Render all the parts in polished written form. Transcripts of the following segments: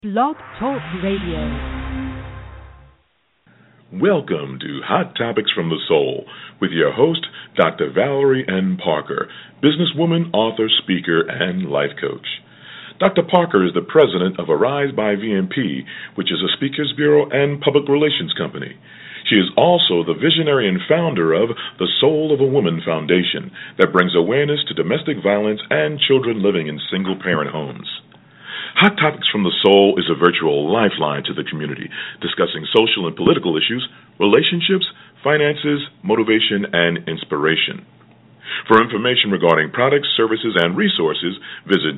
Blog Talk Radio. Welcome to Hot Topics from the Soul with your host, Dr. Valerie N. Parker, businesswoman, author, speaker, and life coach. Dr. Parker is the president of Arise by VMP, which is a speakers bureau and public relations company. She is also the visionary and founder of the Soul of a Woman Foundation that brings awareness to domestic violence and children living in single-parent homes. Hot Topics from the Soul is a virtual lifeline to the community, discussing social and political issues, relationships, finances, motivation, and inspiration. For information regarding products, services, and resources, visit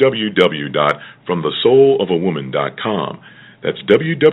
www.fromthesoulawoman.com. That's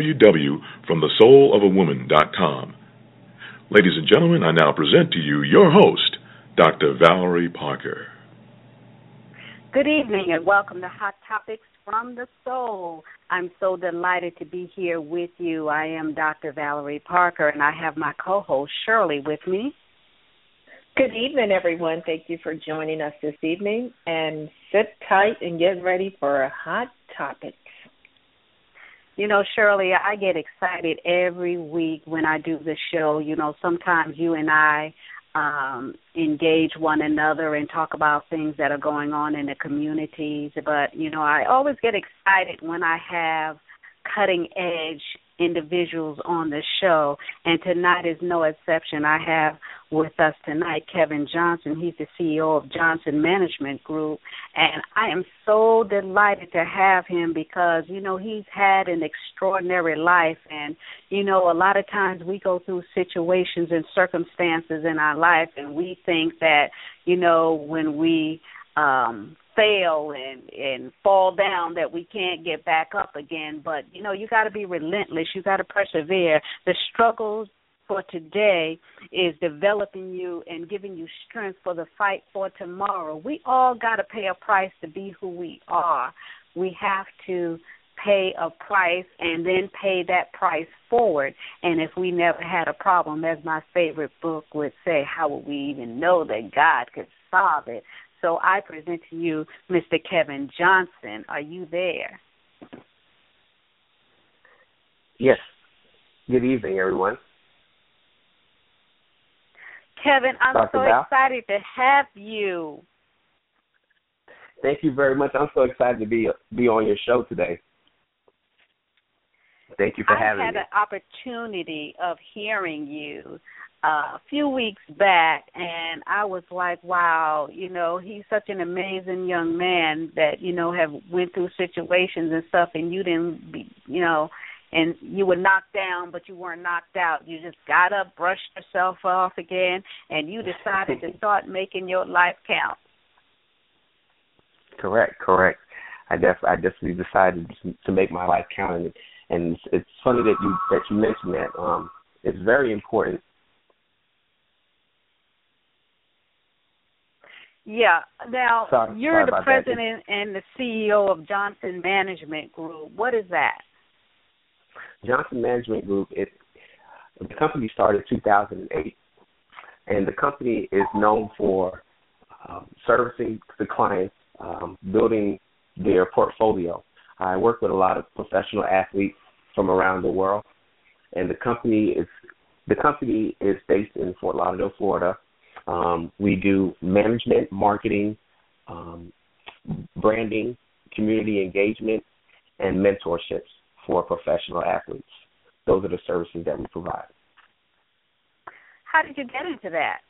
www.fromthesoulawoman.com. Ladies and gentlemen, I now present to you your host, Dr. Valerie Parker. Good evening and welcome to Hot Topics from the Soul. I'm so delighted to be here with you. I am Dr. Valerie Parker, and I have my co-host Shirley with me. Good evening, everyone. Thank you for joining us this evening, and sit tight and get ready for a Hot Topics. You know, Shirley, I get excited every week when I do the show. You know, sometimes you and I engage one another and talk about things that are going on in the communities. But, you know, I always get excited when I have cutting-edge individuals on the show, and tonight is no exception. I have with us tonight Kevin Johnson. He's the CEO of Johnson Management Group, and I am so delighted to have him because, you know, he's had an extraordinary life, and, you know, a lot of times we go through situations and circumstances in our life, and we think that, you know, when we fail and fall down that we can't get back up again. But, you know, you got to be relentless. You got to persevere. The struggles for today is developing you and giving you strength for the fight for tomorrow. We all got to pay a price to be who we are. We have to pay a price and then pay that price forward. And if we never had a problem, as my favorite book would say, how would we even know that God could solve it? So I present to you Mr. Kevin Johnson. Are you there? Yes. Good evening, everyone. Kevin, I'm Dr. so Val? excited to have you. Thank you very much. I'm so excited to be on your show today. Thank you for having me. I had an opportunity of hearing you a few weeks back, and I was like, wow, you know, he's such an amazing young man that, you know, have went through situations and stuff, and you didn't be, you know, and you were knocked down, but you weren't knocked out. You just got up, brushed yourself off again, and you decided to start making your life count. Correct. I definitely decided to make my life count, and it's funny that you mentioned that. It's very important. Yeah. Now, you're the president that. and the CEO of Johnson Management Group. What is that? Johnson Management Group, the company started in 2008, and the company is known for servicing the clients, building their portfolio. I work with a lot of professional athletes from around the world, and the company is based in Fort Lauderdale, Florida. We do management, marketing, branding, community engagement, and mentorships for professional athletes. Those are the services that we provide. How did you get into that?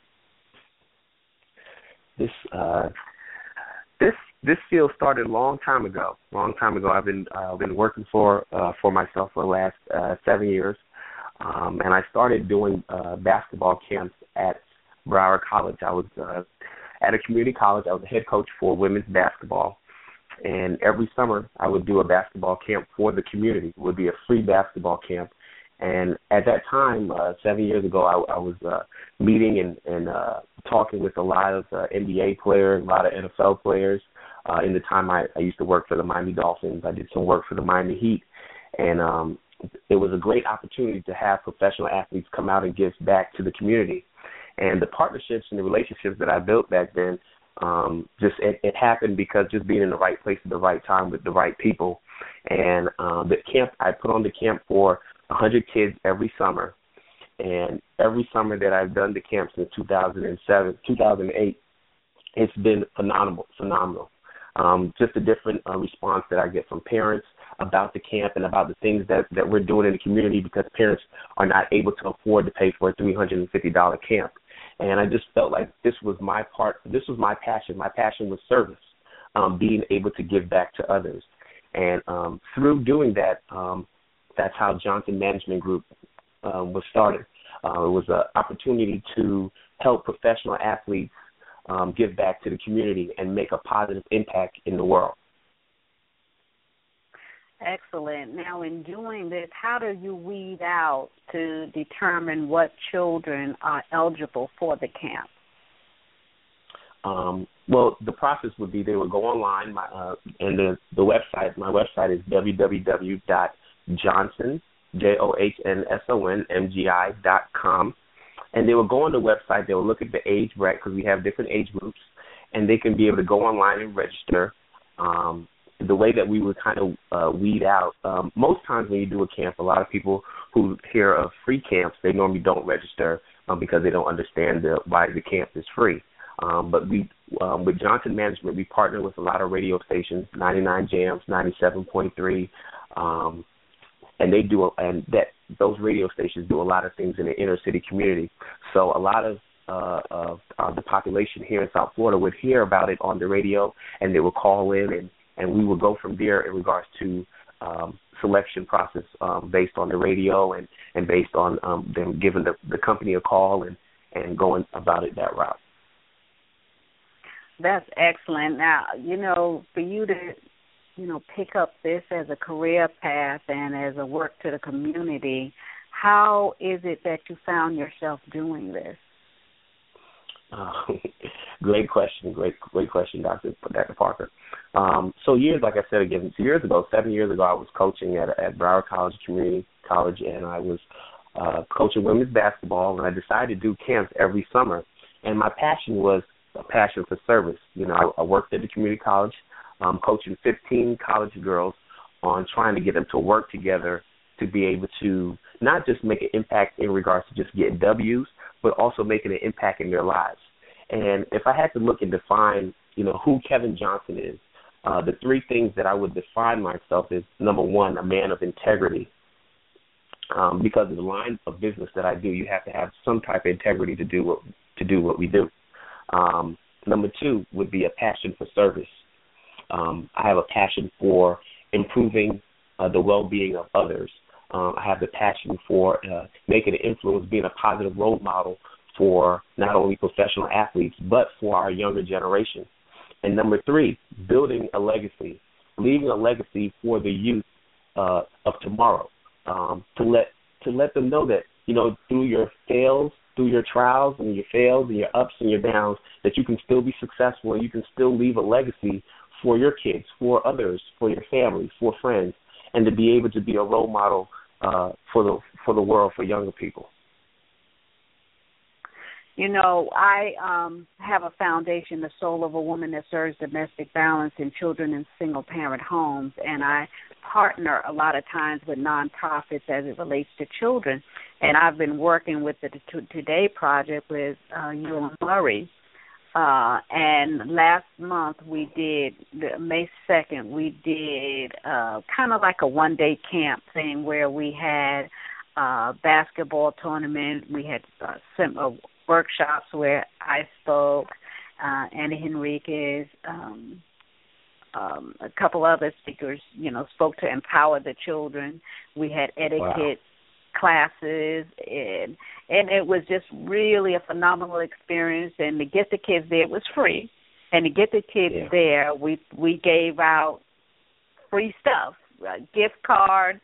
This field started a long time ago. I've been working for myself for the last 7 years, and I started doing basketball camps at Broward College. I was at a community college. I was a head coach for women's basketball, and every summer I would do a basketball camp for the community. It would be a free basketball camp, and at that time, 7 years ago, I was meeting and talking with a lot of NBA players, a lot of NFL players. In the time I used to work for the Miami Dolphins, I did some work for the Miami Heat, and it was a great opportunity to have professional athletes come out and give back to the community. And the partnerships and the relationships that I built back then, it happened because just being in the right place at the right time with the right people. And the camp, I put on the camp for 100 kids every summer. And every summer that I've done the camp since 2008, it's been phenomenal. Just a different response that I get from parents about the camp and about the things that we're doing in the community, because parents are not able to afford to pay for a $350 camp. And I just felt like this was my passion. My passion was service, being able to give back to others. And through doing that, that's how Johnson Management Group was started. It was an opportunity to help professional athletes give back to the community and make a positive impact in the world. Excellent. Now, in doing this, how do you weed out to determine what children are eligible for the camp? Well, the process would be they would go online, and the website. My website is www.johnsonmgi.com, and they would go on the website. They would look at the age bracket, because we have different age groups, and they can be able to go online and register. The way that we would kind of weed out, most times when you do a camp, a lot of people who hear of free camps, they normally don't register because they don't understand why the camp is free. But we, with Johnson Management, we partner with a lot of radio stations, 99 Jams, 97.3, and those radio stations do a lot of things in the inner city community. So a lot of the population here in South Florida would hear about it on the radio, and they would call in, and we would go from there in regards to selection process based on the radio and based on them giving the company a call and going about it that route. That's excellent. Now, for you to, pick up this as a career path and as a work to the community, how is it that you found yourself doing this? Great question. Great question, Dr. Parker. So years ago, 7 years ago, I was coaching at Broward College Community College, and I was coaching women's basketball, and I decided to do camps every summer. And my passion was a passion for service. I worked at the community college, coaching 15 college girls on trying to get them to work together to be able to not just make an impact in regards to just getting W's, but also making an impact in their lives. And if I had to look and define, who Kevin Johnson is, the three things that I would define myself is, number one, a man of integrity. Because of the line of business that I do, you have to have some type of integrity to do what we do. Number two would be a passion for service. I have a passion for improving the well-being of others. I have the passion for making an influence, being a positive role model for not only professional athletes, but for our younger generation. And number three, building a legacy, leaving a legacy for the youth of tomorrow, to let them know that, through your fails, through your trials and your fails and your ups and your downs, that you can still be successful and you can still leave a legacy for your kids, for others, for your family, for friends, and to be able to be a role model for the world, for younger people. I have a foundation, the Soul of a Woman, that serves domestic balance in children in single-parent homes, and I partner a lot of times with nonprofits as it relates to children. And I've been working with the Today Project with Ewan Murray. And last month we did, May 2nd, we did kind of like a one-day camp thing where we had a basketball tournament. We had workshops where I spoke, Anna Henriquez, a couple other speakers, spoke to empower the children. We had etiquette classes, and it was just really a phenomenal experience. And to get the kids there, it was free. And to get the kids there, we gave out free stuff, gift cards,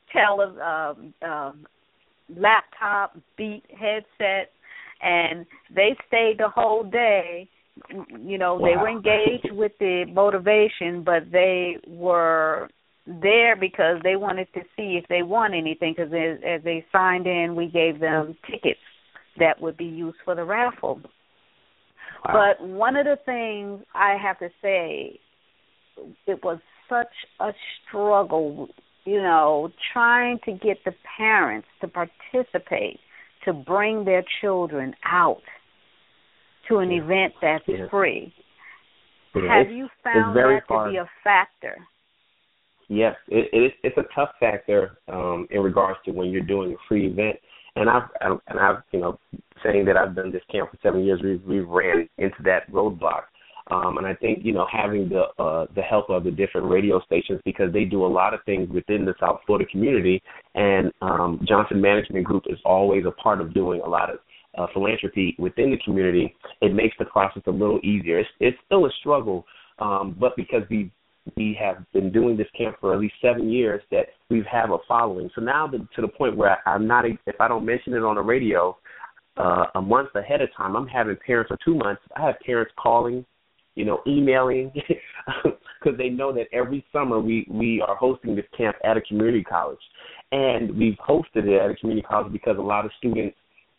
laptop, Beat headset. And they stayed the whole day. They were engaged with the motivation, but they were there because they wanted to see if they won anything, because as they signed in, we gave them tickets that would be used for the raffle. Wow. But one of the things I have to say, it was such a struggle, trying to get the parents to participate, to bring their children out to an event that's free. Have you found that to be a factor? Yes, it's a tough factor in regards to when you're doing a free event. And I've saying that I've done this camp for 7 years, we've ran into that roadblock. And I think, having the help of the different radio stations, because they do a lot of things within the South Florida community, and Johnson Management Group is always a part of doing a lot of philanthropy within the community. It makes the process a little easier. It's still a struggle, but because we have been doing this camp for at least 7 years, that we have a following. So now to the point where I'm not, if I don't mention it on the radio a month ahead of time, I'm having parents for 2 months. I have parents calling, emailing, because they know that every summer we are hosting this camp at a community college. And we've hosted it at a community college because a lot of students,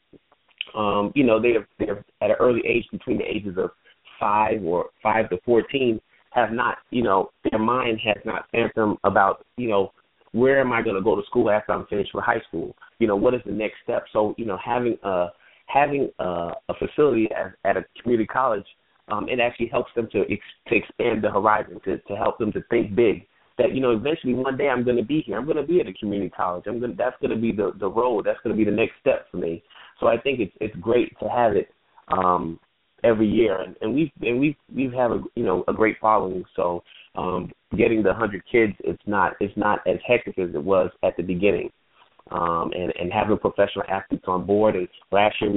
they're at an early age, between the ages of 5 to 14, have not, their mind has not sent them about, where am I going to go to school after I'm finished with high school? What is the next step? So, having a facility at a community college, it actually helps them to expand the horizon, to help them to think big. That, eventually one day I'm going to be here. I'm going to be at a community college. That's going to be the road. That's going to be the next step for me. So I think it's great to have it every year, and we've had a great following. So getting the 100 kids, it's not as hectic as it was at the beginning, and having professional athletes on board. And last year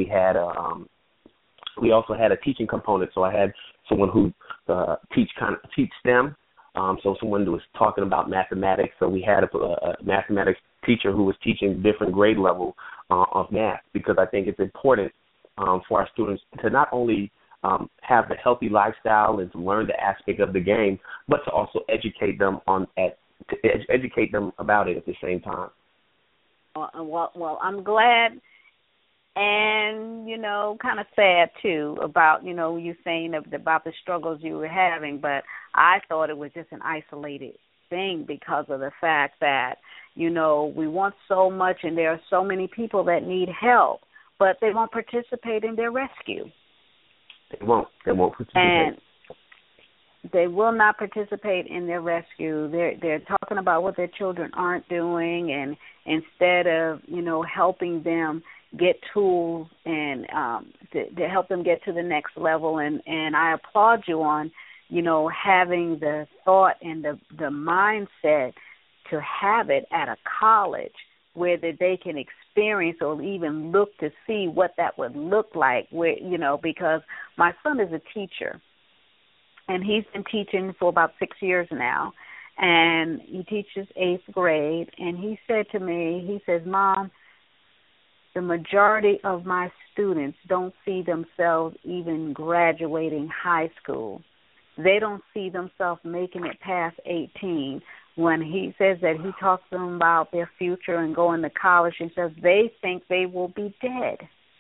we also had a teaching component. So I had someone who teach STEM. So someone who was talking about mathematics. So we had a mathematics teacher who was teaching different grade level of math, because I think it's important for our students to not only have a healthy lifestyle and to learn the aspect of the game, but to also educate them educate them about it at the same time. Well, I'm glad, and kind of sad too about you saying about the struggles you were having, but I thought it was just an isolated thing because of the fact that we want so much, and there are so many people that need help, but they won't participate in their rescue. They won't participate. And they will not participate in their rescue. They're talking about what their children aren't doing, and instead of helping them get tools and to help them get to the next level. And I applaud you on having the thought and the mindset to have it at a college where that they can experience or even look to see what that would look like, where, because my son is a teacher, and he's been teaching for about 6 years now, and he teaches 8th grade, and he said to me, he says, Mom, the majority of my students don't see themselves even graduating high school. They don't see themselves making it past 18. When he says that he talks to them about their future and going to college, and says they think they will be dead.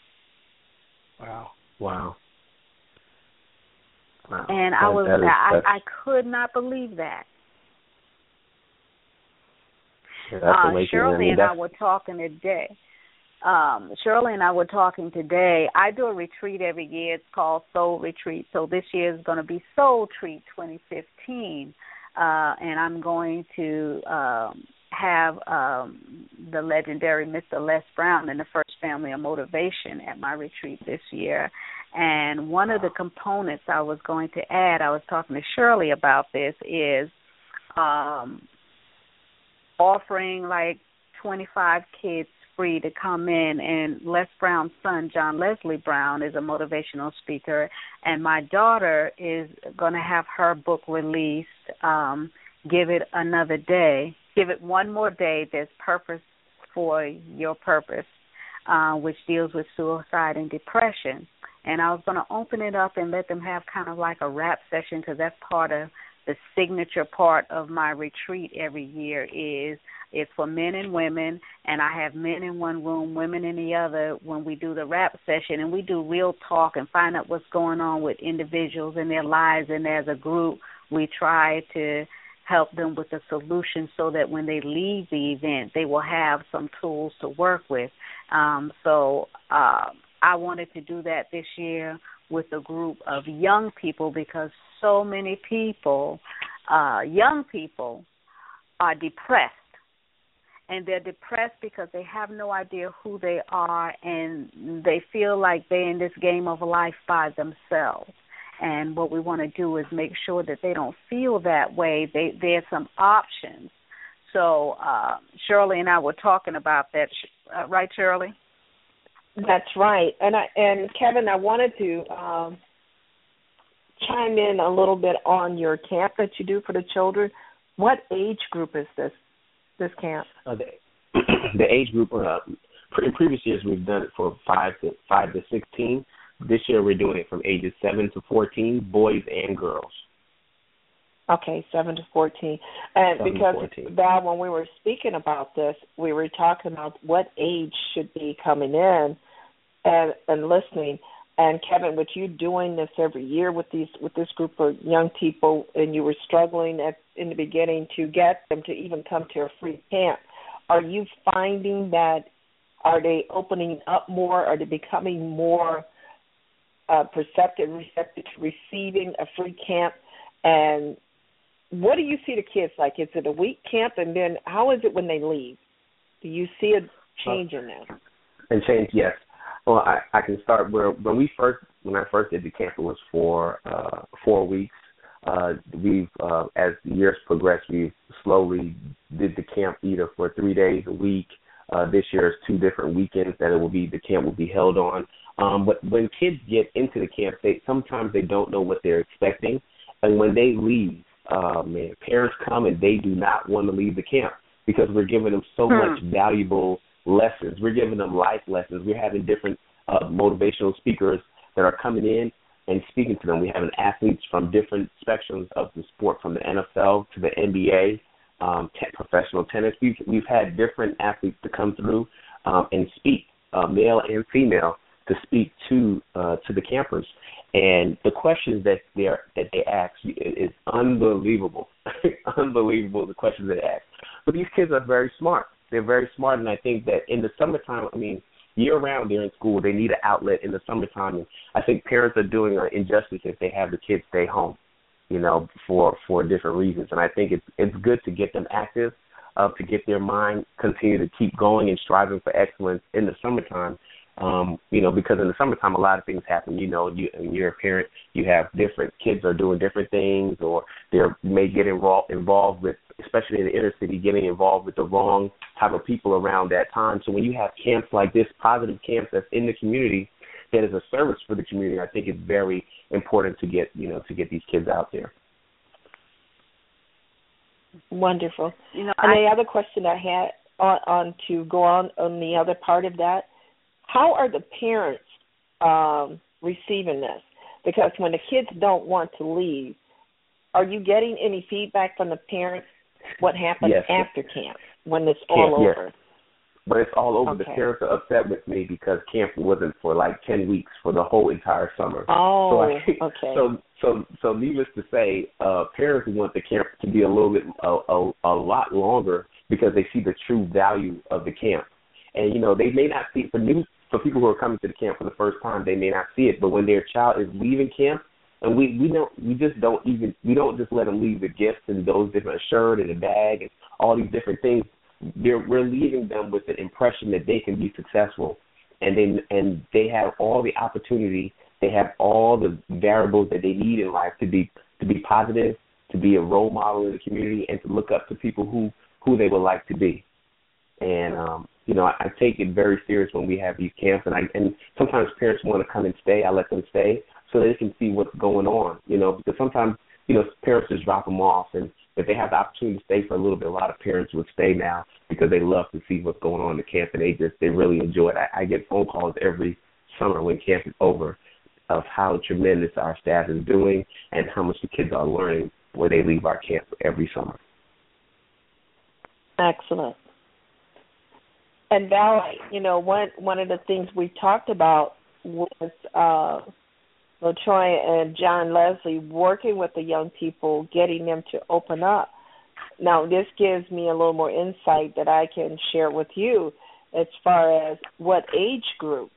Wow. And I could not believe that. Shirley and I were talking today. I do a retreat every year. It's called Soul Retreat. So this year is going to be Soul Treat 2015. And I'm going to have the legendary Mr. Les Brown and the First Family of Motivation at my retreat this year. And one of the components I was going to add, I was talking to Shirley about this, is offering like 25 kids free to come in, and Les Brown's son, John Leslie Brown, is a motivational speaker, and my daughter is going to have her book released, Give It Another Day, Give It One More Day, There's Purpose for Your Purpose, which deals with suicide and depression. And I was going to open it up and let them have kind of like a rap session, because that's part of the signature part of my retreat every year. It's for men and women, and I have men in one room, women in the other when we do the rap session, and we do real talk and find out what's going on with individuals in their lives, and as a group we try to help them with a solution so that when they leave the event, they will have some tools to work with. I wanted to do that this year with a group of young people because so many people, young people, are depressed. And they're depressed because they have no idea who they are, and they feel like they're in this game of life by themselves. And what we want to do is make sure that they don't feel that way. There's some options. So Shirley and I were talking about that, right, Shirley? That's right. And Kevin, I wanted to chime in a little bit on your camp that you do for the children. What age group is this camp? The age group, in previous years we've done it for 5 to 16. This year we're doing it from ages 7 to 14, boys and girls. Okay, 7 to 14. And because, Val, when we were speaking about this, we were talking about what age should be coming in and listening. And Kevin, with you doing this every year with this group of young people, and you were struggling in the beginning to get them to even come to a free camp, are you finding that are they opening up more? Are they becoming more receptive to receiving a free camp? And what do you see the kids like? Is it a week camp, and then how is it when they leave? Do you see a change in that? And change, yes. Well, I can start where when I first did the camp, it was for 4 weeks. We've as the years progressed, we slowly did the camp either for 3 days a week. This year is 2 different weekends that the camp will be held on. But when kids get into the camp, sometimes they don't know what they're expecting, and when they leave, parents come and they do not want to leave the camp because we're giving them so much valuable lessons. We're giving them life lessons. We're having different motivational speakers that are coming in and speaking to them. We're having athletes from different spectrums of the sport, from the NFL to the NBA, professional tennis. We've had different athletes to come through and speak, male and female, to speak to the campers. And the questions that they ask is unbelievable. Unbelievable, the questions they ask. But these kids are very smart. They're very smart, and I think that in the summertime, year-round they're in school. They need an outlet in the summertime, and I think parents are doing an injustice if they have the kids stay home, for different reasons. And I think it's good to get them active, to get their mind continue to keep going and striving for excellence in the summertime. Because in the summertime, a lot of things happen. You're a parent, you have different kids are doing different things, or they may get involved with, especially in the inner city, getting involved with the wrong type of people around that time. So when you have camps like this, positive camps that's in the community, that is a service for the community, I think it's very important to get these kids out there. Wonderful. And the other question I had on to go on the other part of that, how are the parents receiving this? Because when the kids don't want to leave, are you getting any feedback from the parents? What happens after camp when it's all over? Yes. But it's all over. Okay. The parents are upset with me because camp wasn't for like 10 weeks for the whole entire summer. Oh, okay. So needless to say, parents want the camp to be a little bit, a lot longer because they see the true value of the camp. And, they may not see, for people who are coming to the camp for the first time, they may not see it. But when their child is leaving camp, and we don't just let them leave the gifts and those different, a shirt and a bag and all these different things. We're leaving them with an impression that they can be successful, and they have all the opportunity. They have all the variables that they need in life to be positive, to be a role model in the community, and to look up to people who they would like to be. And I take it very serious when we have these camps, and sometimes parents want to come and stay. I let them stay so they can see what's going on. Because sometimes parents just drop them off, and if they have the opportunity to stay for a little bit, a lot of parents would stay now because they love to see what's going on in the camp, and they really enjoy it. I get phone calls every summer when camp is over of how tremendous our staff is doing and how much the kids are learning where they leave our camp every summer. Excellent. And Val, one of the things we talked about was LaToya and John Leslie working with the young people, getting them to open up. Now, this gives me a little more insight that I can share with you as far as what age group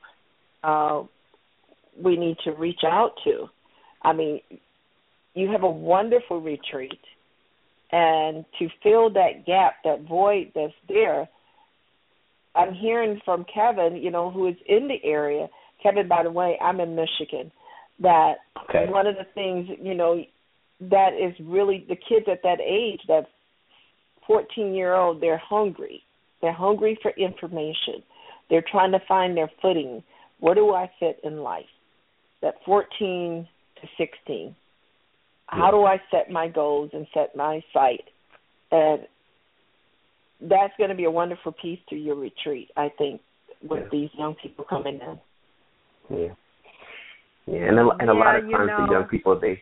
we need to reach out to. I mean, you have a wonderful retreat, and to fill that gap, that void that's there, I'm hearing from Kevin, who is in the area. Kevin, by the way, I'm in Michigan. That one of the things, that is really the kids at that age, that 14-year-old, they're hungry. They're hungry for information. They're trying to find their footing. Where do I fit in life? That 14 to 16. How do I set my goals and set my sight? And that's going to be a wonderful piece to your retreat, I think, with these young people coming in. Yeah. Yeah, and a lot of times the young people, they...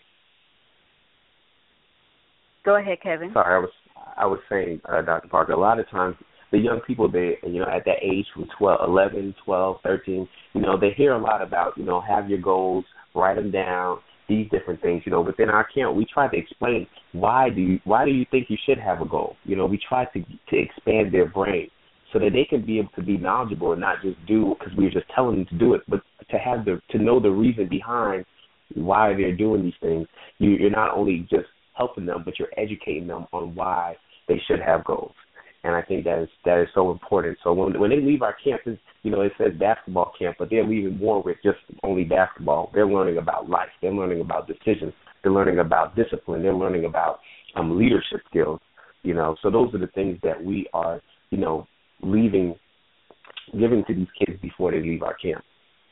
Go ahead, Kevin. Sorry, I was saying, Dr. Parker, a lot of times the young people, they, at that age from 11, 12, 13, they hear a lot about, have your goals, write them down, these different things, Within our camp, we try to explain why do you think you should have a goal? We try to expand their brain so that they can be able to be knowledgeable and not just do because we were just telling them to do it, but to know the reason behind why they're doing these things. You're not only just helping them, but you're educating them on why they should have goals. And I think that is so important. So when they leave our campus, it says basketball camp, but they're leaving more with just only basketball. They're learning about life. They're learning about decisions. They're learning about discipline. They're learning about leadership skills. So those are the things that we are, giving to these kids before they leave our camp.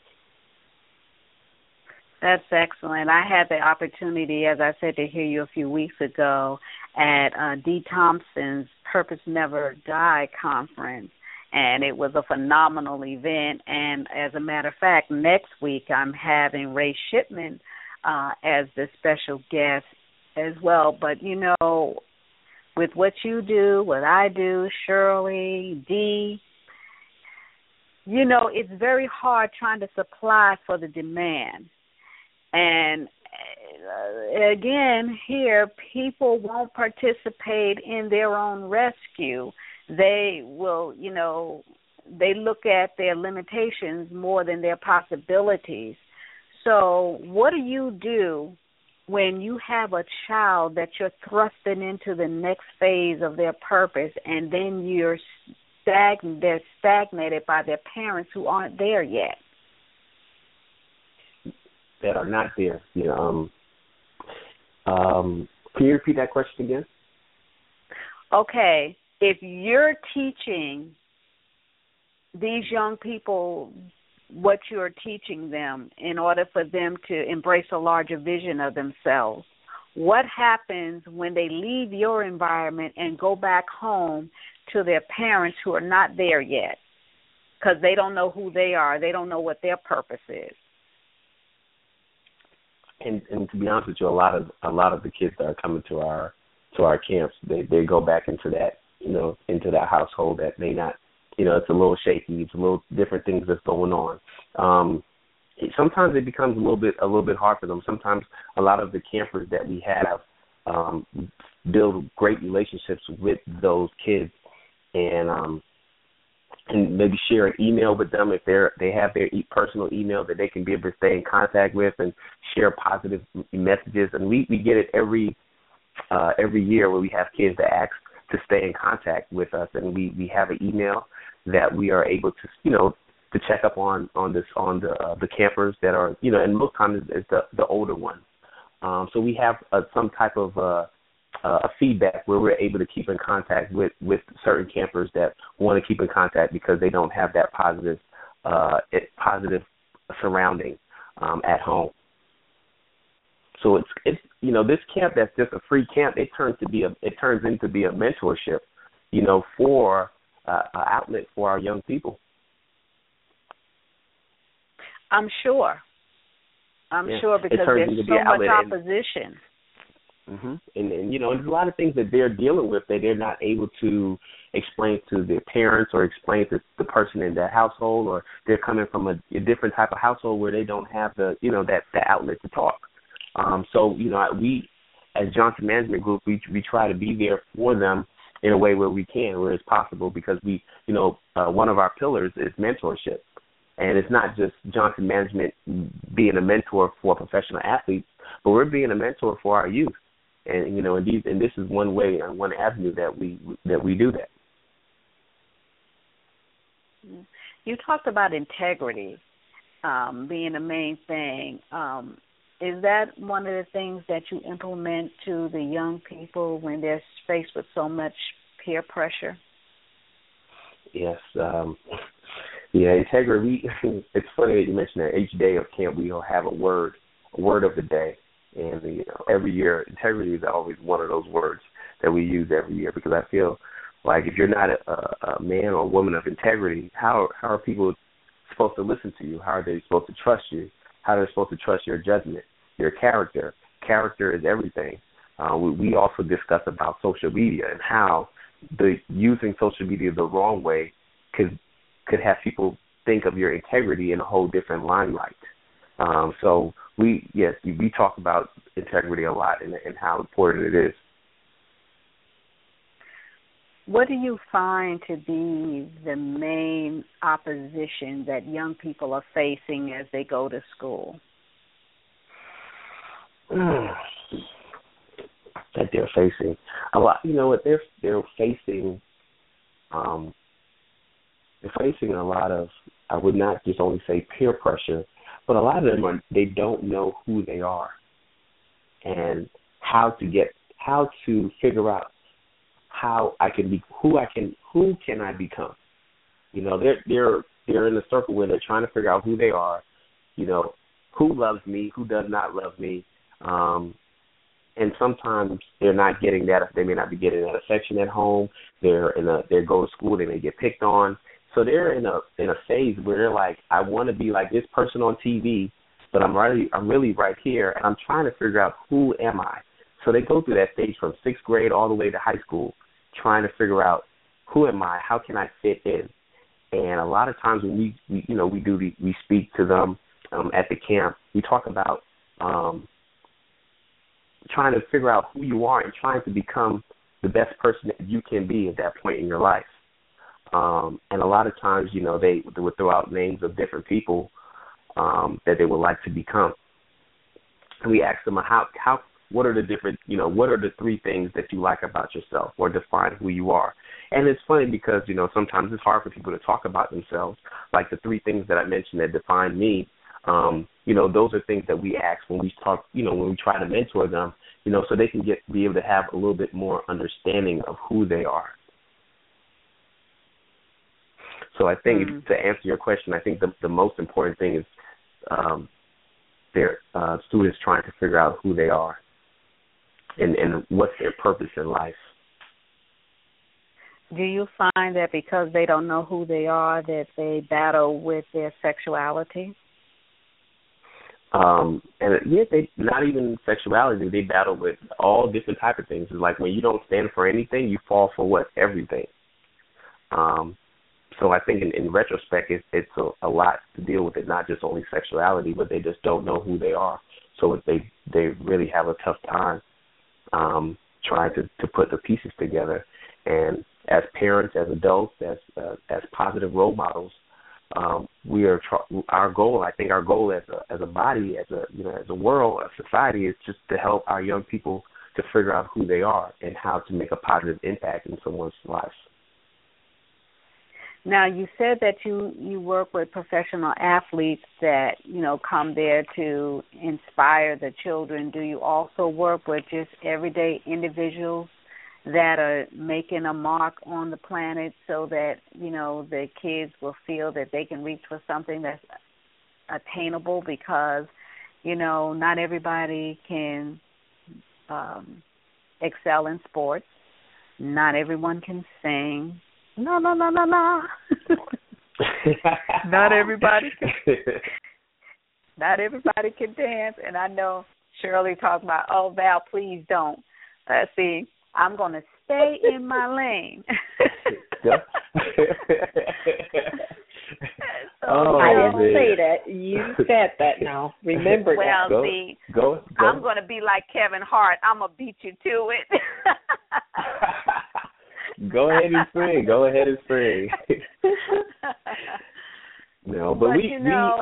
That's excellent. I had the opportunity, as I said, to hear you a few weeks ago at Dee Thompson's Purpose Never Die conference, and it was a phenomenal event. And as a matter of fact, next week I'm having Ray Shipman as the special guest as well. But, with what you do, what I do, Shirley, Dee, it's very hard trying to supply for the demand. And again, here, people won't participate in their own rescue. They will, they look at their limitations more than their possibilities. So what do you do when you have a child that you're thrusting into the next phase of their purpose, and then they're stagnated by their parents who aren't there yet? That are not there. Can you repeat that question again? Okay. If you're teaching these young people what you're teaching them in order for them to embrace a larger vision of themselves, what happens when they leave your environment and go back home to their parents who are not there yet because they don't know who they are, they don't know what their purpose is? And to be honest with you, a lot of the kids that are coming to our camps, they go back into that into that household that may not, it's a little shaky, it's a little different things that's going on. Sometimes it becomes a little bit hard for them. Sometimes a lot of the campers that we have build great relationships with those kids, and maybe share an email with them if they have their personal email that they can be able to stay in contact with and share positive messages. And we get it every year where we have kids that ask to stay in contact with us, and we have an email that we are able to to check up on the campers that are and most times it's the older ones. So we have some type of feedback where we're able to keep in contact with certain campers that want to keep in contact because they don't have that positive surrounding at home. So it's this camp that's just a free camp. It turns into be a mentorship, for an outlet for our young people. I'm sure because there's so much opposition. Mm-hmm. And there's a lot of things that they're dealing with that they're not able to explain to their parents or explain to the person in that household, or they're coming from a different type of household where they don't have the that outlet to talk. So we as Johnson Management Group, we try to be there for them in a way where we can, where it's possible, because we, one of our pillars is mentorship. And it's not just Johnson Management being a mentor for professional athletes, but we're being a mentor for our youth. And, and this is one way, one avenue that we do that. You talked about integrity being the main thing. Is that one of the things that you implement to the young people when they're faced with so much peer pressure? Yes. Integrity. It's funny that you mentioned that. Each day of camp, we'll have a word of the day. And, every year, integrity is always one of those words that we use every year, because I feel like if you're not a man or woman of integrity, how are people supposed to listen to you? How are they supposed to trust you? How are they supposed to trust your judgment, your character? Character is everything. We also discuss about social media and how using social media the wrong way could have people think of your integrity in a whole different limelight. So we talk about integrity a lot and how important it is. What do you find to be the main opposition that young people are facing as they go to school? That they're facing a lot. They're facing. They're facing a lot of. I would not just only say peer pressure, but a lot of them they don't know who they are, and how to figure out how I can be, who can I become? They're in a circle where they're trying to figure out who they are, who loves me, who does not love me, and sometimes they're not getting that. They may not be getting that affection at home. They go to school, they may get picked on, so they're in a phase where they're like, I want to be like this person on TV, but I'm really right here, and I'm trying to figure out who am I. So they go through that stage from 6th grade all the way to high school, trying to figure out who am I, how can I fit in. And a lot of times when we speak to them at the camp, we talk about trying to figure out who you are and trying to become the best person that you can be at that point in your life. And a lot of times, they would throw out names of different people that they would like to become. And we ask them what are the different, what are the 3 things that you like about yourself, or define who you are. And it's funny because, sometimes it's hard for people to talk about themselves. Like the 3 things that I mentioned that define me, those are things that we ask when we talk, when we try to mentor them, so they can be able to have a little bit more understanding of who they are. So I think to answer your question, I think the most important thing is their students trying to figure out who they are and what's their purpose in life. Do you find that because they don't know who they are, that they battle with their sexuality? They not even sexuality. They battle with all different type of things. It's like when you don't stand for anything, you fall for everything. So I think in retrospect, it's a lot to deal with it, not just only sexuality, but they just don't know who they are. So they really have a tough time trying to put the pieces together. And as parents, as adults, as positive role models, our goal as a body, as a world, a society, is just to help our young people to figure out who they are and how to make a positive impact in someone's life. Now, you said that you work with professional athletes that, come there to inspire the children. Do you also work with just everyday individuals that are making a mark on the planet so that, the kids will feel that they can reach for something that's attainable? Because, not everybody can excel in sports. Not everyone can sing. No. Not everybody can dance. And I know Shirley talking about, oh, Val, please don't. See, I'm going to stay in my lane. I didn't say that. You You said that now. Remember well, that. see, go. I'm going to be like Kevin Hart. I'm going to beat you to it. Go ahead and spring. No, but we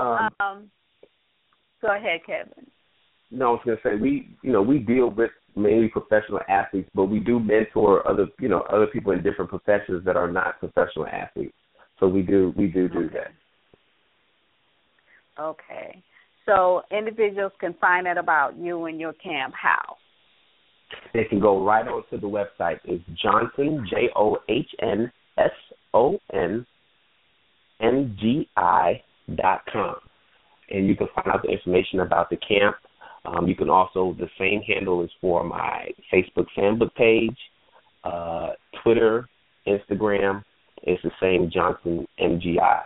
go ahead, Kevin. No, I was going to say we deal with mainly professional athletes, but we do mentor other people in different professions that are not professional athletes. So we do that. Okay. So individuals can find out about you and your camp how? They can go right onto the website. It's Johnson, JohnsonMGI.com. And you can find out the information about the camp. You can also, the same handle is for my Facebook fanbook page, Twitter, Instagram. It's the same, Johnson MGI.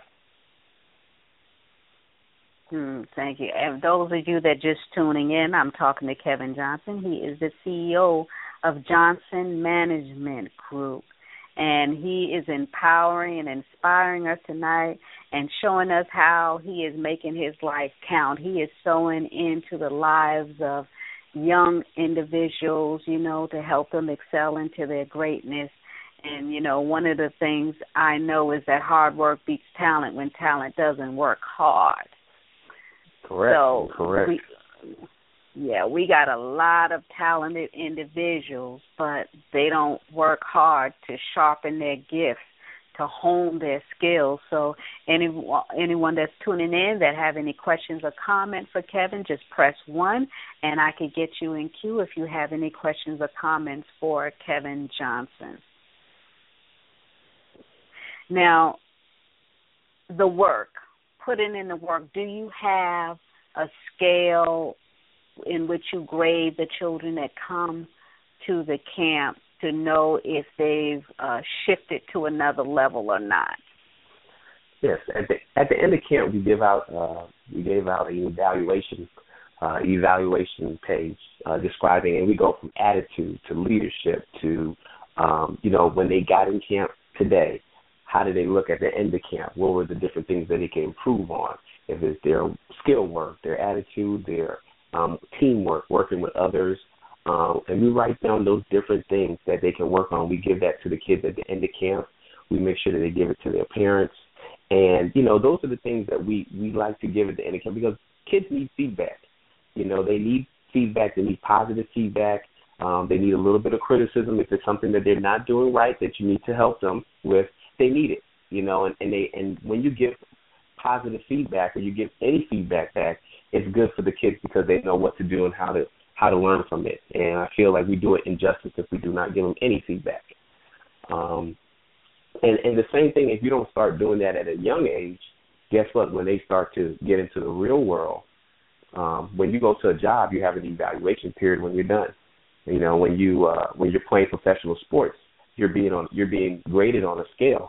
Thank you. And those of you that just tuning in, I'm talking to Kevin Johnson. He is the CEO of Johnson Management Group. And he is empowering and inspiring us tonight and showing us how he is making his life count. He is sowing into the lives of young individuals, to help them excel into their greatness. And, one of the things I know is that hard work beats talent when talent doesn't work hard. Correct. So Correct. We got a lot of talented individuals, but they don't work hard to sharpen their gifts, to hone their skills. So anyone that's tuning in that have any questions or comments for Kevin, just press 1, and I could get you in queue if you have any questions or comments for Kevin Johnson. Now, the work, putting in the work, do you have a scale in which you grade the children that come to the camp to know if they've shifted to another level or not? Yes, at the end of camp, we gave out an evaluation page describing, and we go from attitude to leadership to when they got in camp today, how did they look at the end of camp? What were the different things that they can improve on? If it's their skill work, their attitude, their teamwork, working with others, and we write down those different things that they can work on. We give that to the kids at the end of camp. We make sure that they give it to their parents. And, those are the things that we like to give at the end of camp because kids need feedback. They need feedback. They need positive feedback. They need a little bit of criticism. If it's something that they're not doing right that you need to help them with, they need it, and when you give positive feedback or you give any feedback back, it's good for the kids because they know what to do and how to learn from it. And I feel like we do it injustice if we do not give them any feedback. And the same thing, if you don't start doing that at a young age, guess what? When they start to get into the real world, when you go to a job, you have an evaluation period when you're done. When you're playing professional sports, you're being graded on a scale.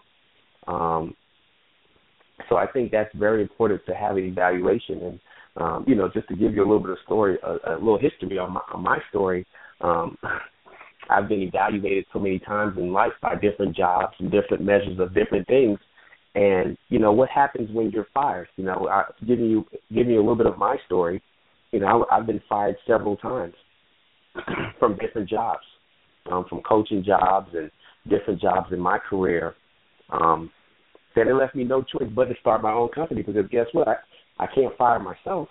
So I think that's very important to have an evaluation. And just to give you a little bit of story, a little history on my story. I've been evaluated so many times in life by different jobs and different measures of different things. And what happens when you're fired? Giving you a little bit of my story. I've been fired several times from different jobs, from coaching jobs and different jobs in my career. Then it left me no choice but to start my own company because guess what? I can't fire myself.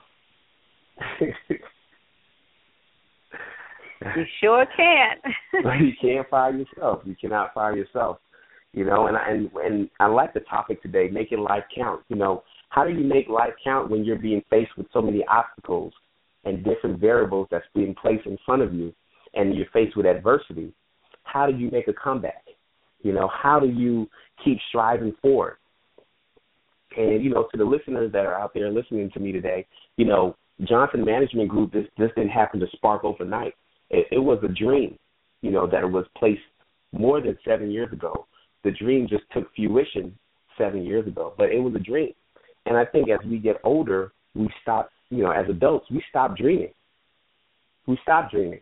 You sure can't. You can't fire yourself. You cannot fire yourself. And I like the topic today, making life count. How do you make life count when you're being faced with so many obstacles and different variables that's being placed in front of you and you're faced with adversity? How do you make a comeback? How do you keep striving forward? And, to the listeners that are out there listening to me today, Johnson Management Group, this didn't happen to spark overnight. It was a dream, that was placed more than 7 years ago. The dream just took fruition 7 years ago, but it was a dream. And I think as we get older, we stop, as adults, we stop dreaming. We stop dreaming.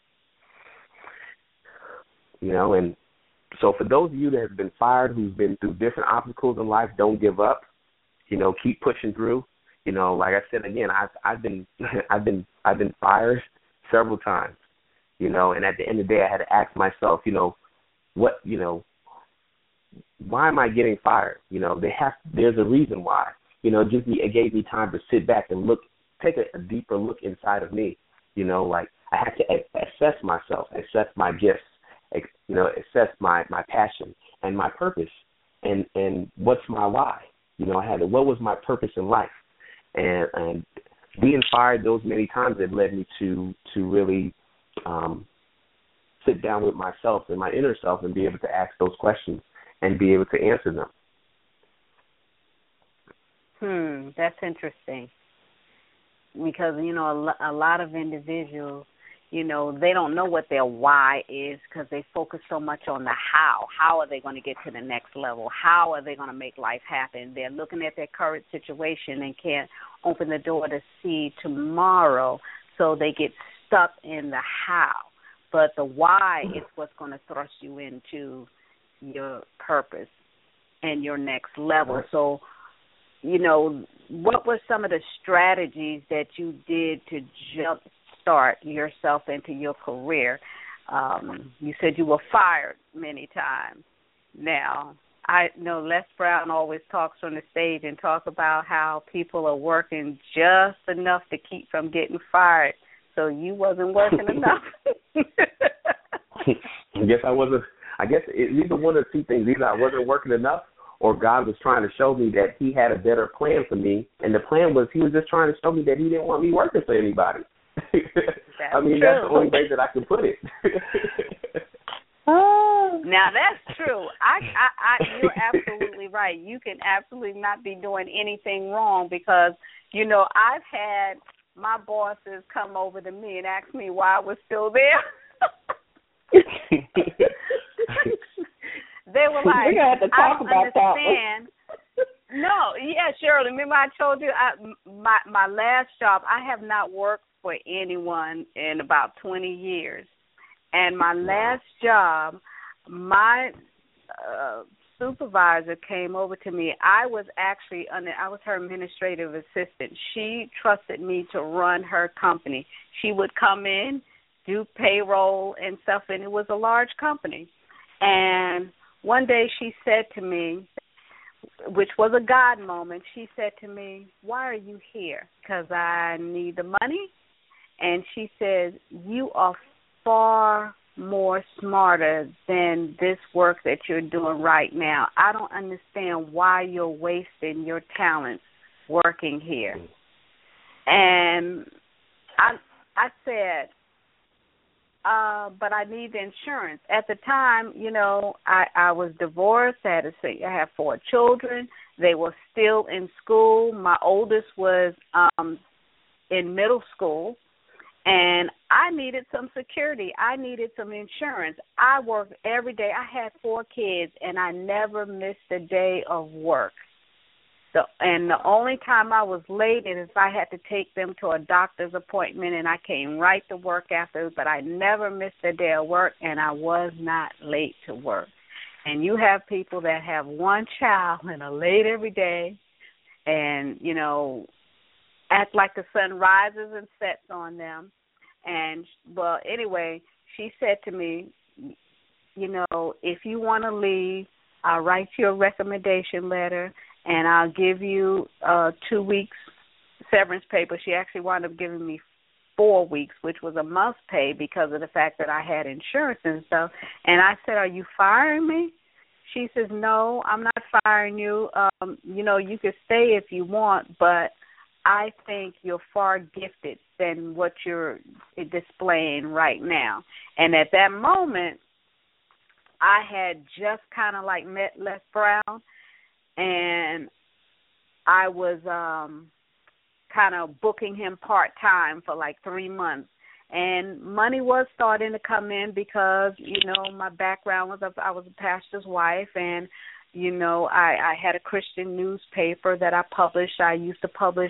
And so for those of you that have been fired, who's been through different obstacles in life, don't give up. Keep pushing through. You know, like I said again, I've been I've been fired several times. You know, and at the end of the day, I had to ask myself, why am I getting fired? You know, there's a reason why. You know, it gave me time to sit back and take a deeper look inside of me. You know, like I had to assess myself, assess my gifts, assess my passion and my purpose, and what's my why. You know, what was my purpose in life, and being fired those many times have led me to really sit down with myself and my inner self and be able to ask those questions and be able to answer them. That's interesting. Because, you know, a lot of individuals, you know, they don't know what their why is because they focus so much on the how. How are they going to get to the next level? How are they going to make life happen? They're looking at their current situation and can't open the door to see tomorrow, so they get stuck in the how. But the why is what's going to thrust you into your purpose and your next level. So, you know, what were some of the strategies that you did to jumpstart yourself into your career? You said you were fired many times. Now, I know Les Brown always talks on the stage and talk about how people are working just enough to keep from getting fired. So you wasn't working enough. I guess either one or two things. Either I wasn't working enough, or God was trying to show me that he had a better plan for me. And the plan was he was just trying to show me that he didn't want me working for anybody. I mean, true. That's the only way that I can put it. Now, that's true. You're absolutely right. You can absolutely not be doing anything wrong because, you know, I've had my bosses come over to me and ask me why I was still there. They were like, we're going to have to talk about understand. That. No, yeah, Shirley. Remember I told you my last job, I have not worked for anyone in about 20 years. And my last job, my supervisor came over to me. I was her administrative assistant. She trusted me to run her company. She would come in, do payroll and stuff, and it was a large company. And one day she said to me, which was a God moment, she said to me, "Why are you here?" "Because I need the money." And she said, "You are far more smarter than this work that you're doing right now. I don't understand why you're wasting your talents working here." And I said, but I need the insurance. At the time, you know, I was divorced. I had 4 children. They were still in school. My oldest was in middle school. And I needed some security. I needed some insurance. I worked every day. I had 4 kids, and I never missed a day of work. And the only time I was late is if I had to take them to a doctor's appointment, and I came right to work after. But I never missed a day of work, and I was not late to work. And you have people that have 1 child and are late every day and, you know, act like the sun rises and sets on them. And, well, anyway, she said to me, you know, if you want to leave, I'll write you a recommendation letter, and I'll give you 2 weeks severance pay. But she actually wound up giving me 4 weeks, which was a month's pay because of the fact that I had insurance and stuff. And I said, "Are you firing me?" She says, "No, I'm not firing you. You know, you can stay if you want, but I think you're far gifted than what you're displaying right now." And at that moment, I had just kind of like met Les Brown, and I was kind of booking him part-time for like 3 months. And money was starting to come in because, you know, my background was I was a pastor's wife, and, you know, I had a Christian newspaper that I published. I used to publish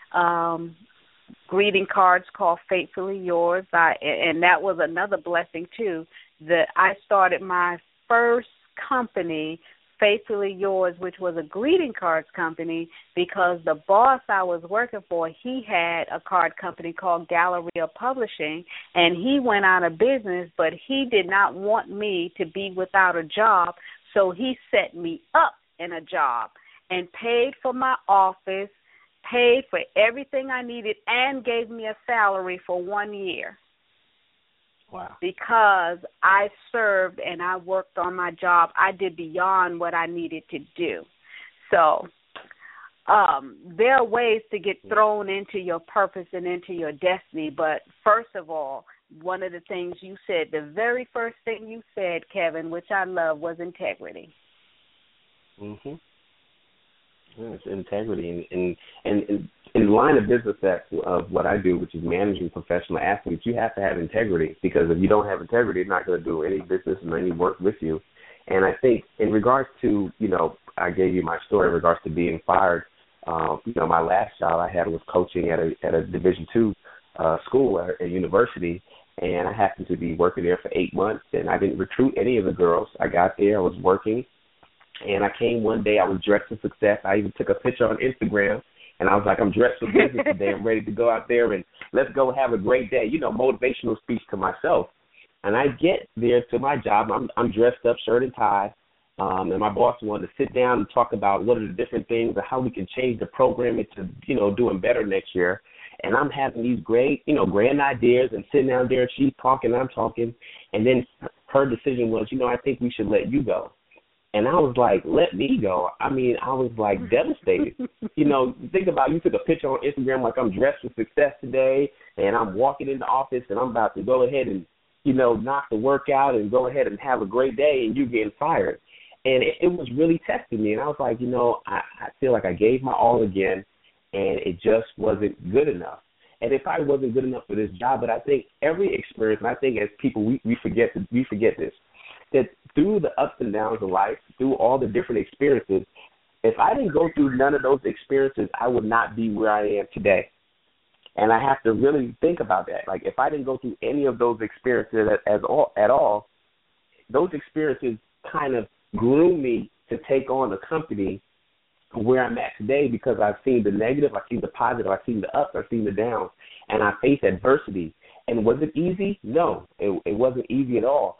greeting cards called Faithfully Yours, and that was another blessing, too, that I started my first company, Faithfully Yours, which was a greeting cards company, because the boss I was working for, he had a card company called Galleria Publishing, and he went out of business, but he did not want me to be without a job, so he set me up in a job and paid for my office, paid for everything I needed, and gave me a salary for 1 year. Wow. Because I served and I worked on my job. I did beyond what I needed to do. So there are ways to get thrown into your purpose and into your destiny. But first of all, one of the things you said, the very first thing you said, Kevin, which I love, was integrity. Mhm. Yeah, it's integrity, and in the line of business of what I do, which is managing professional athletes, you have to have integrity, because if you don't have integrity, you're not going to do any business and any work with you. And I think in regards to, I gave you my story in regards to being fired. My last job I had was coaching at a Division II school at a university, and I happened to be working there for 8 months, and I didn't recruit any of the girls. I got there, I was working. And I came one day, I was dressed for success. I even took a picture on Instagram, and I was like, I'm dressed for business today. I'm ready to go out there and let's go have a great day. Motivational speech to myself. And I get there to my job. I'm dressed up, shirt and tie, and my boss wanted to sit down and talk about what are the different things and how we can change the program into, doing better next year. And I'm having these great, grand ideas and sitting down there, she's talking, I'm talking. And then her decision was, I think we should let you go. And I was like, let me go. I mean, I was like devastated. Think about, you took a picture on Instagram like I'm dressed for success today, and I'm walking in the office and I'm about to go ahead and, knock the work out and go ahead and have a great day, and you getting fired. And it was really testing me. And I was like, I feel like I gave my all again, and it just wasn't good enough. And it probably wasn't good enough for this job, but I think every experience, and I think as people, we forget this, that through the ups and downs of life, through all the different experiences, if I didn't go through none of those experiences, I would not be where I am today. And I have to really think about that. Like, if I didn't go through any of those experiences at all, those experiences kind of grew me to take on a company where I'm at today, because I've seen the negative, I've seen the positive, I've seen the ups, I've seen the downs, and I faced adversity. And was it easy? No, it wasn't easy at all.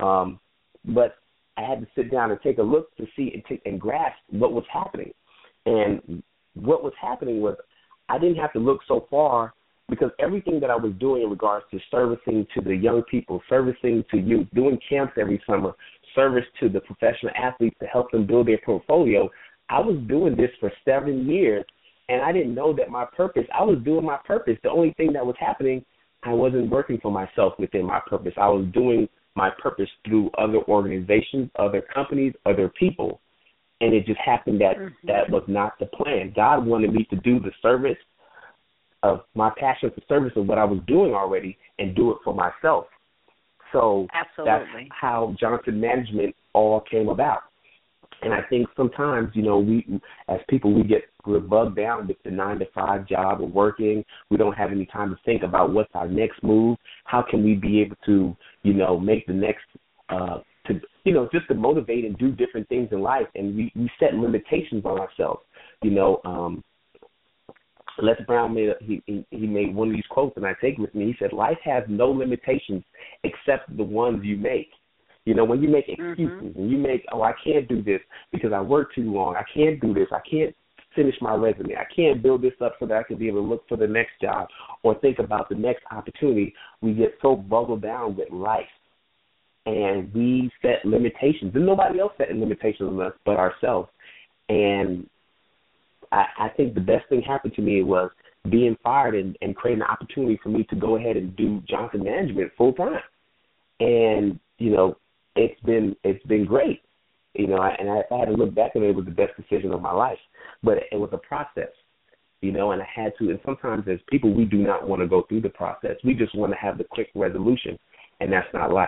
But I had to sit down and take a look to see and grasp what was happening. And what was happening was I didn't have to look so far, because everything that I was doing in regards to servicing to the young people, servicing to youth, doing camps every summer, service to the professional athletes to help them build their portfolio, I was doing this for 7 years, and I didn't know that my purpose, I was doing my purpose. The only thing that was happening, I wasn't working for myself within my purpose. I was doing my purpose through other organizations, other companies, other people. And it just happened that that was not the plan. God wanted me to do the service of my passion for service of what I was doing already and do it for myself. So That's how Johnson Management all came about. And I think sometimes, we as people, we're bugged down with the 9-to-5 job of working. We don't have any time to think about what's our next move. How can we be able to, make the next, just to motivate and do different things in life. And we set limitations on ourselves. Les Brown made one of these quotes, and I take it with me. He said, life has no limitations except the ones you make. When you make excuses and you make, I can't do this because I work too long. I can't do this. I can't finish my resume. I can't build this up so that I can be able to look for the next job or think about the next opportunity. We get so boggled down with life, and we set limitations. And nobody else set limitations on us but ourselves. And I think the best thing happened to me was being fired and creating an opportunity for me to go ahead and do Johnson Management full time. And, it's been great, and I had to look back and it was the best decision of my life. But it was a process, and I had to. And sometimes as people, we do not want to go through the process. We just want to have the quick resolution, and that's not life.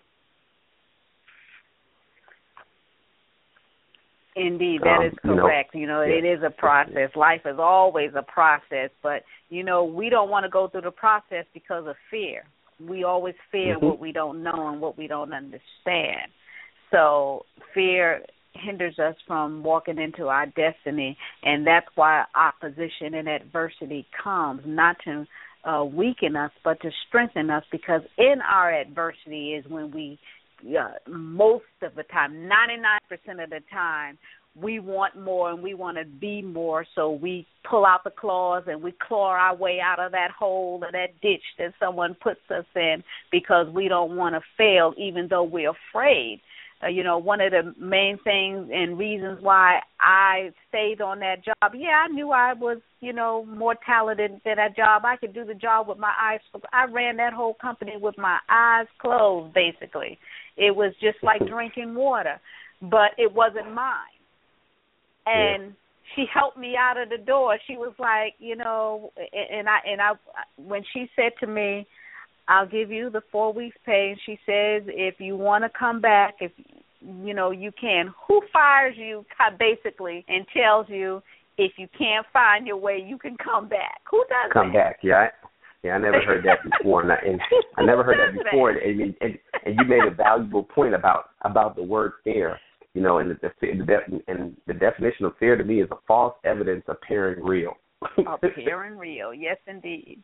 Indeed, that is correct. It is a process. Life is always a process, but, we don't want to go through the process because of fear. We always fear what we don't know and what we don't understand. So fear hinders us from walking into our destiny, and that's why opposition and adversity comes, not to weaken us, but to strengthen us, because in our adversity is when we, most of the time, 99% of the time, we want more and we want to be more, so we pull out the claws and we claw our way out of that hole or that ditch that someone puts us in because we don't want to fail, even though we're afraid. One of the main things and reasons why I stayed on that job, I knew I was, more talented than that job. I could do the job with my eyes closed. I ran that whole company with my eyes closed, basically. It was just like drinking water, but it wasn't mine. And she helped me out of the door. She was like, and I when she said to me, I'll give you the 4 weeks pay, and she says, if you want to come back, if you can. Who fires you basically and tells you if you can't find your way, you can come back? Who does come back? Yeah, I never heard that before, and I never heard that before. And you made a valuable point about the word fair. And the definition of fair to me is a false evidence appearing real. Appearing real, yes, indeed.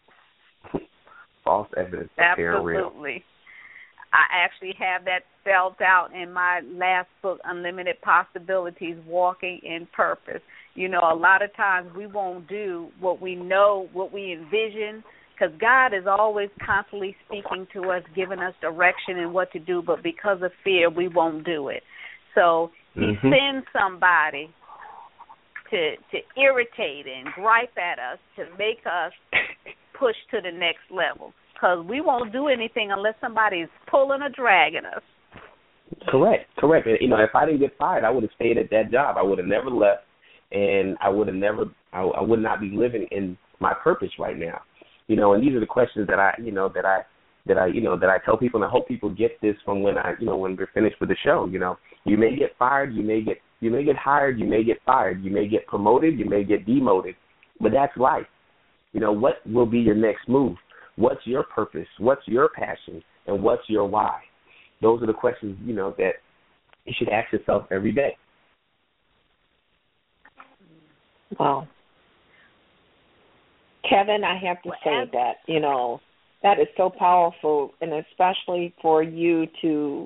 False evidence appearing real. Absolutely. I actually have that spelled out in my last book, Unlimited Possibilities, Walking in Purpose. A lot of times we won't do what we know, what we envision, because God is always constantly speaking to us, giving us direction and what to do, but because of fear, we won't do it. So he sends somebody to irritate and gripe at us, to make us push to the next level, because we won't do anything unless somebody's pulling or dragging us. Correct. And, if I didn't get fired, I would have stayed at that job. I would have never left, and I would not be living in my purpose right now. And these are the questions that I tell people, and I hope people get this from when when we're finished with the show. You may get fired, you may get hired, you may get fired, you may get promoted, you may get demoted, but that's life. What will be your next move? What's your purpose? What's your passion? And what's your why? Those are the questions, that you should ask yourself every day. Wow. Kevin, I have to say that, that is so powerful, and especially for you to,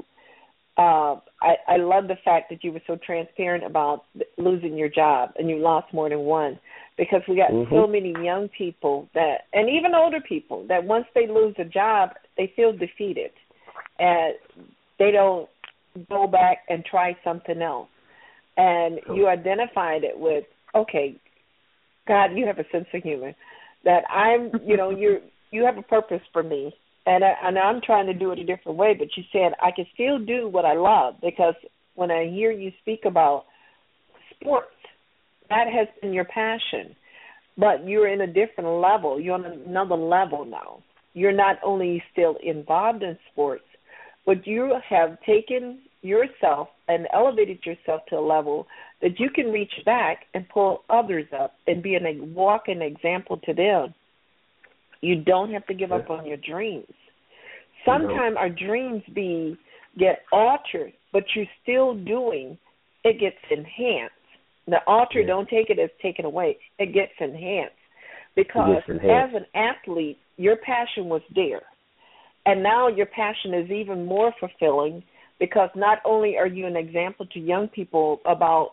I love the fact that you were so transparent about losing your job, and you lost more than one, because we got so many young people that, and even older people, that once they lose a job, they feel defeated, and they don't go back and try something else. And you identified it with, okay, God, you have a sense of humor, that I'm, you have a purpose for me, and I'm trying to do it a different way, but you said I can still do what I love, because when I hear you speak about sports, that has been your passion, but you're in a different level. You're on another level now. You're not only still involved in sports, but you have taken yourself and elevated yourself to a level that you can reach back and pull others up and be a walking example to them. You don't have to give up on your dreams. Sometimes our dreams get altered, but you're still doing, it gets enhanced. The alter, don't take it as taken away. It gets enhanced. Because as an athlete, your passion was there. And now your passion is even more fulfilling, because not only are you an example to young people about,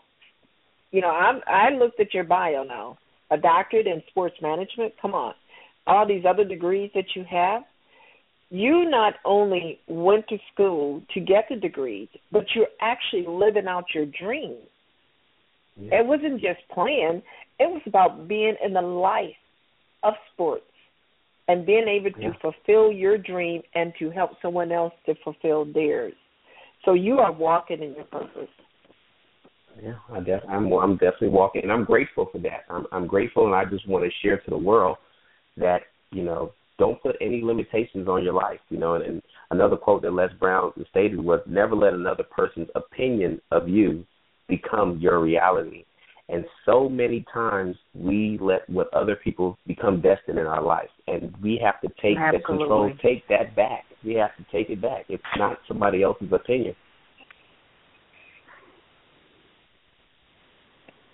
I looked at your bio now, a doctorate in sports management. Come on. All these other degrees that you have, you not only went to school to get the degrees, but you're actually living out your dreams. Yeah. It wasn't just playing. It was about being in the life of sports and being able to fulfill your dream and to help someone else to fulfill theirs. So you are walking in your purpose. Yeah, I'm definitely walking, and I'm grateful for that. I'm grateful, and I just want to share to the world that, don't put any limitations on your life, and another quote that Les Brown stated was, never let another person's opinion of you become your reality. And so many times we let what other people become destined in our life, and we have to take the control, take that back. We have to take it back. It's not somebody else's opinion.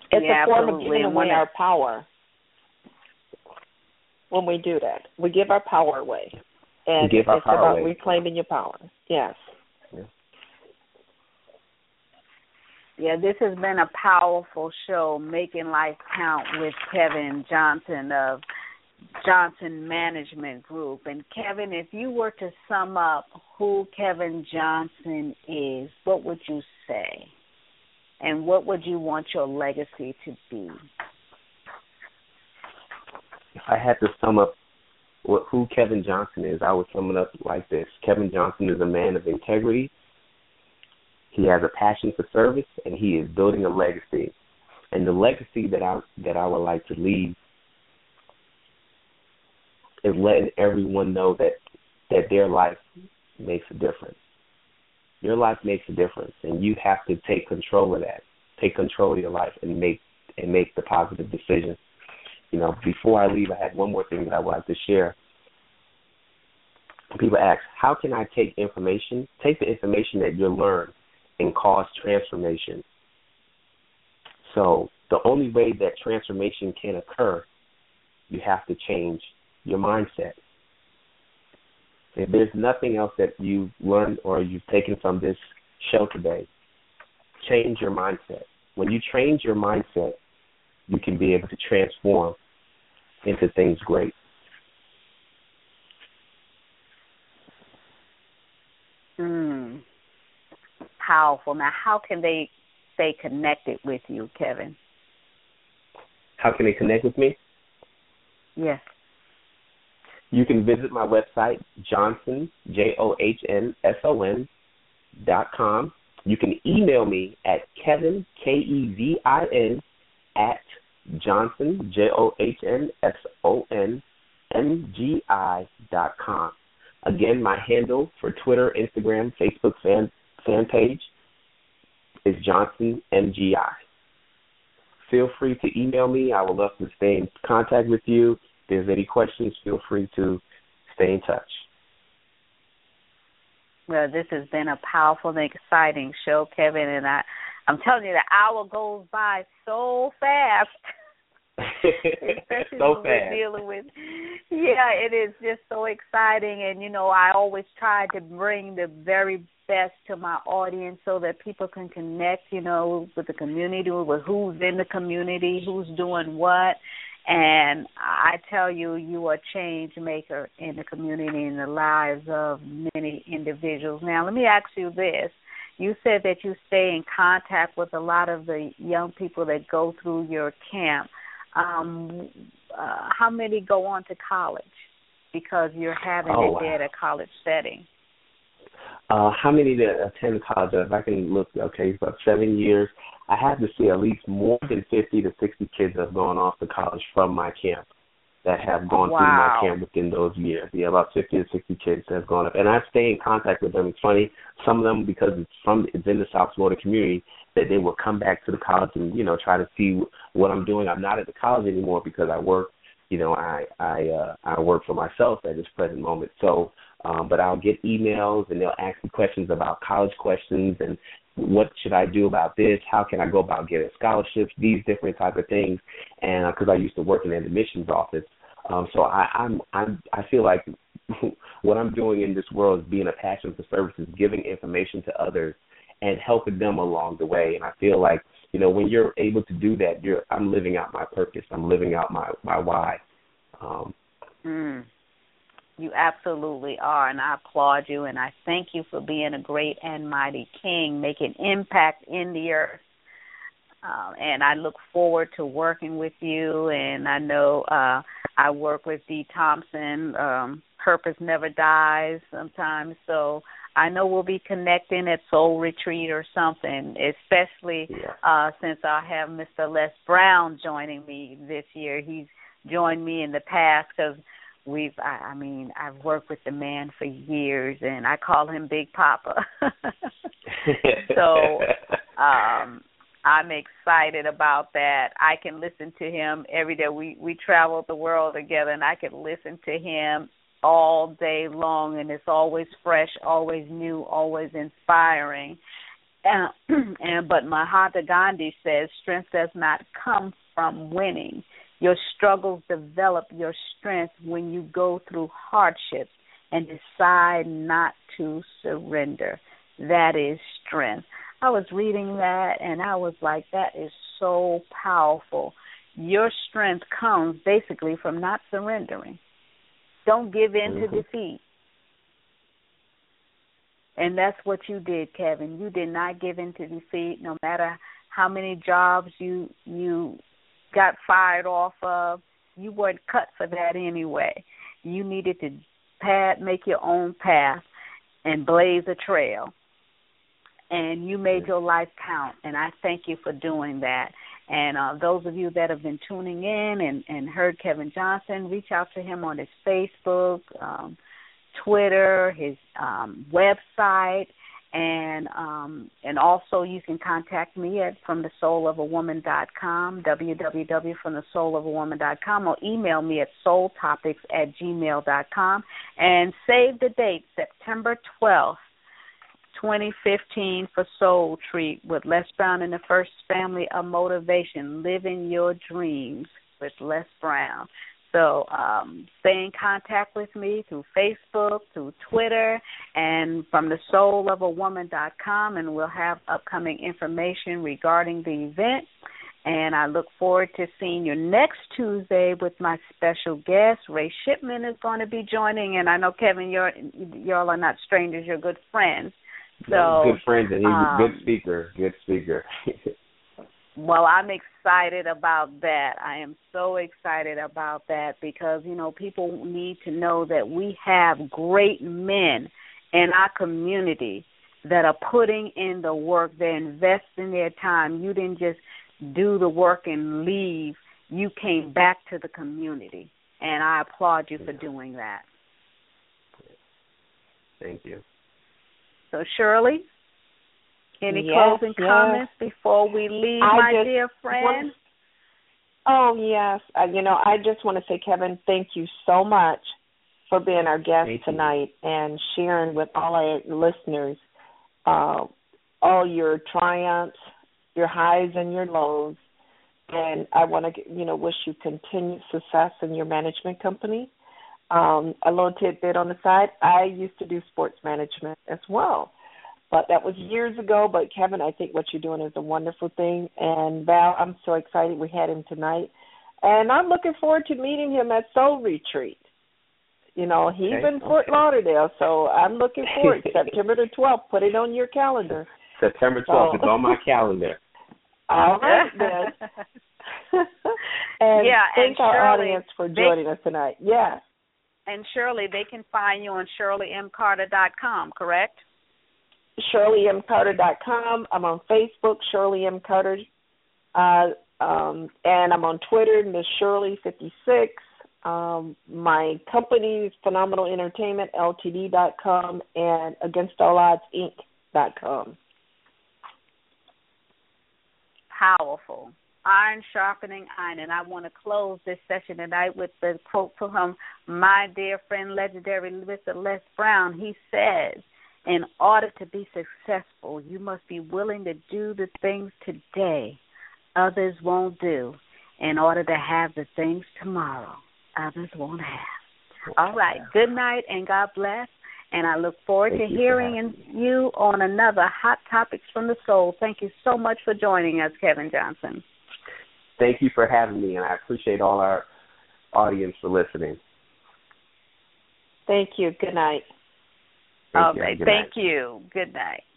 It's a form absolutely. of giving away our power. When we do that, we give our power away, and it's about reclaiming your power. Yes. Yeah, this has been a powerful show, Making Life Count with Kevin Johnson of Johnson Management Group. And Kevin, if you were to sum up who Kevin Johnson is, what would you say? And what would you want your legacy to be? If I had to sum up who Kevin Johnson is, I would sum it up like this. Kevin Johnson is a man of integrity. He has a passion for service, and he is building a legacy. And the legacy that I would like to leave is letting everyone know that their life makes a difference. Your life makes a difference, and you have to take control of that. Take control of your life and make the positive decisions. Before I leave, I had one more thing that I would like to share. People ask, how can I take the information that you learn and cause transformation? So the only way that transformation can occur, you have to change your mindset. If there's nothing else that you've learned or you've taken from this show today, change your mindset. When you change your mindset, you can be able to transform into things great. Powerful. Now, how can they stay connected with you, Kevin? How can they connect with me? Yes. You can visit my website, Johnson, JOHNSON.com. You can email me at Kevin, KEVIN, at Johnson, JOHNSONNGI.com. Again, my handle for Twitter, Instagram, Facebook fan page is Johnson MGI. Feel free to email me. I would love to stay in contact with you. If there's any questions, feel free to stay in touch. Well, this has been a powerful and exciting show, Kevin, and I'm telling you, the hour goes by so fast. Especially so when we're dealing with, it is just so exciting. And, I always try to bring the very best to my audience so that people can connect, with the community, with who's in the community, who's doing what. And I tell you, you are a change maker in the community and the lives of many individuals. Now, let me ask you this. You said that you stay in contact with a lot of the young people that go through your camp. How many go on to college because you're having it there at a college setting? How many that attend college? If I can look, it's about 7 years. I have to see at least more than 50 to 60 kids that have gone off to college from my camp that have gone through my camp within those years. Yeah, about 50 to 60 kids that have gone up. And I stay in contact with them. It's funny, some of them, because it's in the South Florida community, that they will come back to the college and, try to see what I'm doing. I'm not at the college anymore because I work, I work for myself at this present moment. So, but I'll get emails and they'll ask me questions about college questions and what should I do about this? How can I go about getting scholarships? These different type of things. And because I used to work in an admissions office, so I feel like what I'm doing in this world is being a passion for services, giving information to others, and helping them along the way. And I feel like when you're able to do that, I'm living out my purpose. I'm living out my why. You absolutely are, and I applaud you, and I thank you for being a great and mighty king, making impact in the earth. And I look forward to working with you, and I know I work with Dee Thompson. Purpose never dies sometimes, so I know we'll be connecting at Soul Retreat or something, especially since I have Mr. Les Brown joining me this year. He's joined me in the past because I've worked with the man for years, and I call him Big Papa. So I'm excited about that. I can listen to him every day. We traveled the world together, and I can listen to him all day long, and it's always fresh, always new, always inspiring. But Mahatma Gandhi says strength does not come from winning. Your struggles develop your strength when you go through hardships and decide not to surrender. That is strength. I was reading that and I was like, that is so powerful. Your strength comes basically from not surrendering. Don't give in to defeat. And that's what you did, Kevin. You did not give in to defeat, no matter how many jobs you got fired off of. You weren't cut for that anyway. You needed to make your own path and blaze a trail. And you made your life count, and I thank you for doing that. And those of you that have been tuning in and heard Kevin Johnson, reach out to him on his Facebook, Twitter, his website, and also you can contact me at FromTheSoulOfAWoman.com, www.FromTheSoulOfAWoman.com, or email me at soultopics@gmail.com, and save the date, September 12th. 2015 for Soul Treat with Les Brown and the First Family of Motivation, Living Your Dreams with Les Brown. So stay in contact with me through Facebook, through Twitter, and from thesoulawoman.com, and we'll have upcoming information regarding the event. And I look forward to seeing you next Tuesday with my special guest. Ray Shipman is going to be joining, and I know, Kevin, y'all are not strangers, you're good friends. So, good friends, and he's a good speaker. Good speaker. Well, I'm excited about that. I am so excited about that because, people need to know that we have great men in our community that are putting in the work. They're investing their time. You didn't just do the work and leave. You came back to the community, and I applaud you for doing that. Thank you. So, Shirley, any closing comments before we leave, my dear friend? Oh, yes. I just want to say, Kevin, thank you so much for being our guest tonight and sharing with all our listeners all your triumphs, your highs and your lows. And I want to, wish you continued success in your management company. A little tidbit on the side, I used to do sports management as well, but that was years ago. But, Kevin, I think what you're doing is a wonderful thing. And, Val, I'm so excited we had him tonight. And I'm looking forward to meeting him at Soul Retreat. He's in Fort Lauderdale, so I'm looking forward. September the 12th, put it on your calendar. September 12th, it's on my calendar. All right, then. And thank our audience for joining us tonight. Yes. And Shirley, they can find you on ShirleyMCarter.com, correct? ShirleyMCarter.com. I'm on Facebook, Shirley M. Carter, and I'm on Twitter, Miss Shirley56. My company is Phenomenal Entertainment, Ltd.com, and AgainstAllOddsInc.com. Powerful. Iron sharpening iron. And I want to close this session tonight with the quote from my dear friend, legendary Mr. Les Brown. He says, in order to be successful, you must be willing to do the things today others won't do in order to have the things tomorrow others won't have. All right. Good night and God bless. And I look forward to hearing you on another Hot Topics from the Soul. Thank you so much for joining us, Kevin Johnson. Thank you for having me, and I appreciate all our audience for listening. Thank you. Good night. All right. Thank you. Good night.